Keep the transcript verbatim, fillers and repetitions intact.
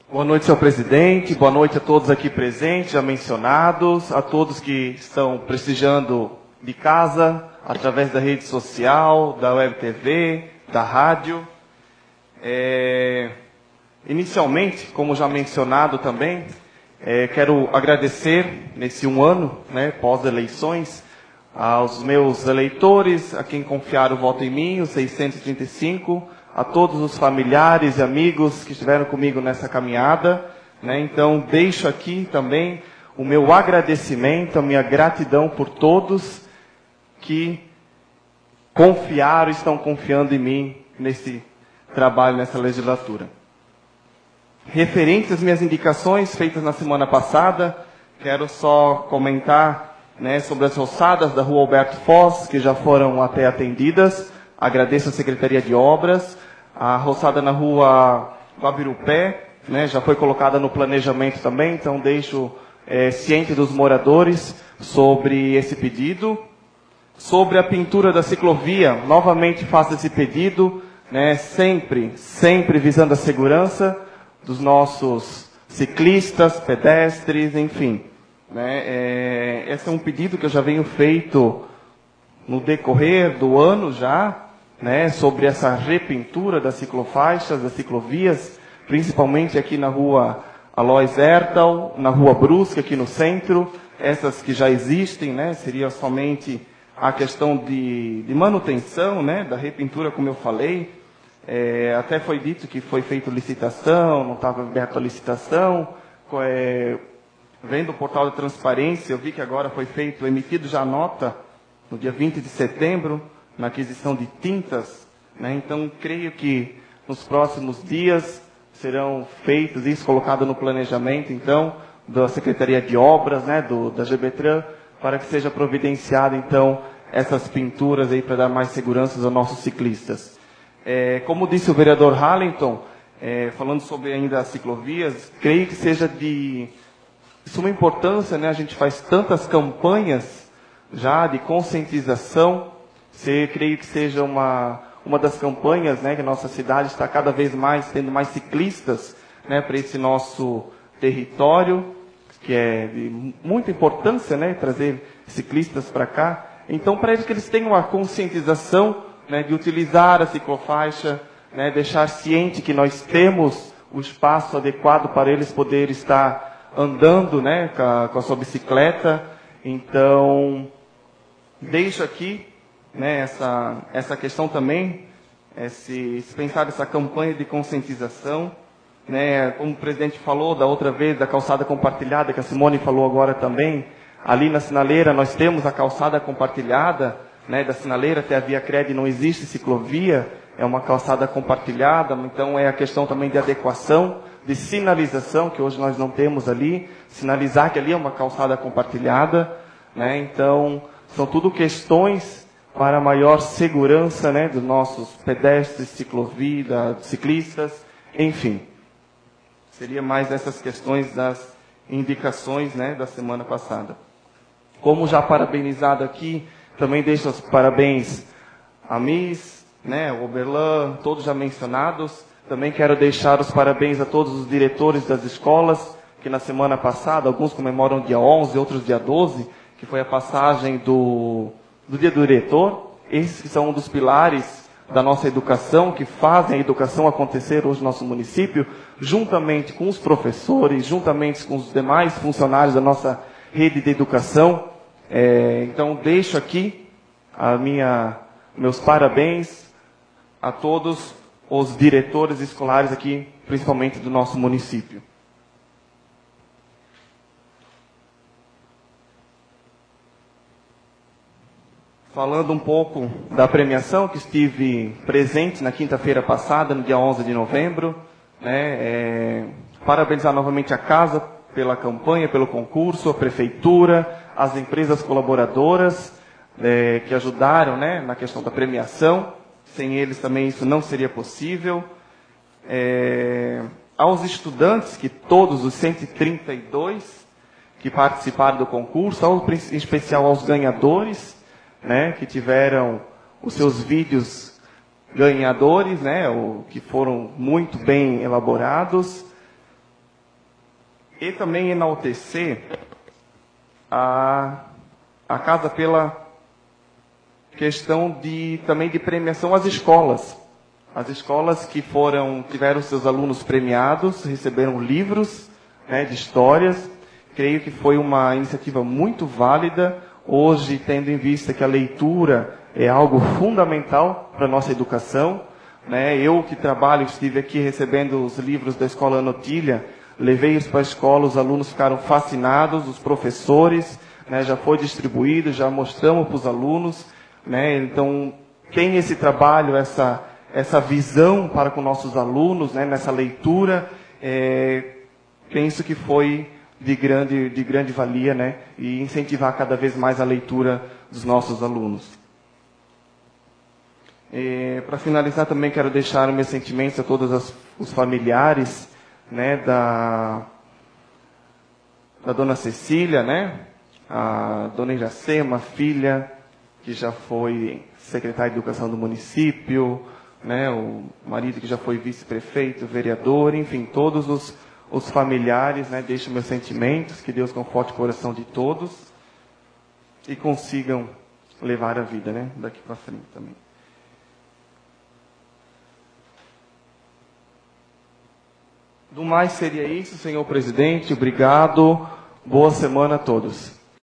Boa noite, senhor presidente. Boa noite a todos aqui presentes, já mencionados, a todos que estão prestigiando de casa, através da rede social, da web T V, da rádio. É... Inicialmente, como já mencionado também, é, quero agradecer nesse um ano, né, pós-eleições, aos meus eleitores, a quem confiaram o voto em mim, os seiscentos e trinta e cinco, a todos os familiares e amigos que estiveram comigo nessa caminhada, né? Então, deixo aqui também o meu agradecimento, a minha gratidão por todos que confiaram, estão confiando em mim nesse trabalho, nessa legislatura. Referente às minhas indicações feitas na semana passada, quero só comentar, né, sobre as roçadas da Rua Alberto Foz, que já foram até atendidas. Agradeço à Secretaria de Obras. A roçada na Rua Guabirupé, né, já foi colocada no planejamento também, então deixo é, ciente dos moradores sobre esse pedido. Sobre a pintura da ciclovia, novamente faço esse pedido, né, sempre, sempre visando a segurança dos nossos ciclistas, pedestres, enfim. Né, é, esse é um pedido que eu já venho feito no decorrer do ano já, né, sobre essa repintura das ciclofaixas, das ciclovias, principalmente aqui na Rua Alois Ertal, na Rua Brusque, aqui no centro, essas que já existem, né, seria somente a questão de, de manutenção, né, da repintura, como eu falei. É, até foi dito que foi feita licitação, não estava aberta a licitação. É, vendo o portal da transparência, eu vi que agora foi feito, emitido já a nota, no dia vinte de setembro, na aquisição de tintas, né? Então, creio que nos próximos dias serão feitos, isso colocado no planejamento, então, da Secretaria de Obras, né, do, da GBTran, para que seja providenciado, então, essas pinturas aí para dar mais segurança aos nossos ciclistas. É, como disse o vereador Harlington, é, falando sobre ainda as ciclovias, creio que seja de suma importância, né? A gente faz tantas campanhas já de conscientização. Se, creio que seja uma, uma das campanhas, né, que a nossa cidade está cada vez mais tendo mais ciclistas, né, para esse nosso território, que é de muita importância, né, trazer ciclistas para cá. Então, para eles que eles tenham a conscientização, né, de utilizar a ciclofaixa, né, deixar ciente que nós temos o espaço adequado para eles poderem estar andando, né, com a, com a sua bicicleta. Então, deixo aqui, né, essa, essa questão também, esse, se pensar essa campanha de conscientização, né, como o presidente falou da outra vez, da calçada compartilhada, que a Simone falou agora também, ali na sinaleira nós temos a calçada compartilhada, né, da sinaleira até a Via Cred não existe ciclovia, é uma calçada compartilhada, então é a questão também de adequação, de sinalização, que hoje nós não temos ali, sinalizar que ali é uma calçada compartilhada, né, então são tudo questões para maior segurança, né, dos nossos pedestres, ciclovia, ciclistas, enfim. Seria mais essas questões das indicações, né, da semana passada. Como já parabenizado aqui, também deixo os parabéns a Miss, né, o Oberlan, todos já mencionados. Também quero deixar os parabéns a todos os diretores das escolas, que na semana passada, alguns comemoram dia onze, outros dia doze, que foi a passagem do... do dia do diretor. Esses que são um dos pilares da nossa educação, que fazem a educação acontecer hoje no nosso município, juntamente com os professores, juntamente com os demais funcionários da nossa rede de educação. É, então, deixo aqui a minha, meus parabéns a todos os diretores escolares aqui, principalmente do nosso município. Falando um pouco da premiação, que estive presente na quinta-feira passada, no dia onze de novembro, né, é, parabenizar novamente a casa pela campanha, pelo concurso, a prefeitura, as empresas colaboradoras é, que ajudaram, né, na questão da premiação. Sem eles também isso não seria possível. É, aos estudantes, que todos os cento e trinta e dois que participaram do concurso, ao, em especial aos ganhadores, né, que tiveram os seus vídeos ganhadores, né, o, que foram muito bem elaborados. E também enaltecer a, a casa pela questão de, também de premiação às escolas. As escolas que foram, tiveram seus alunos premiados, receberam livros, né, de histórias. Creio que foi uma iniciativa muito válida, hoje tendo em vista que a leitura é algo fundamental para a nossa educação. Né? Eu que trabalho, estive aqui recebendo os livros da Escola Anotília, levei-os para a escola, os alunos ficaram fascinados, os professores, né, já foi distribuído, já mostramos para os alunos. Né? Então, tem esse trabalho, essa, essa visão para com nossos alunos, né, nessa leitura, é, penso que foi de grande, de grande valia, né, e incentivar cada vez mais a leitura dos nossos alunos. É, para finalizar, também quero deixar meus sentimentos a todos as, os familiares, né, da, da dona Cecília, né, a dona Iracema, filha, que já foi secretário de Educação do município, né, o marido que já foi vice-prefeito, vereador, enfim, todos os, os familiares, né, deixo meus sentimentos, que Deus conforte o coração de todos e consigam levar a vida, né, daqui para frente também. Do mais seria isso, senhor presidente, obrigado, boa semana a todos.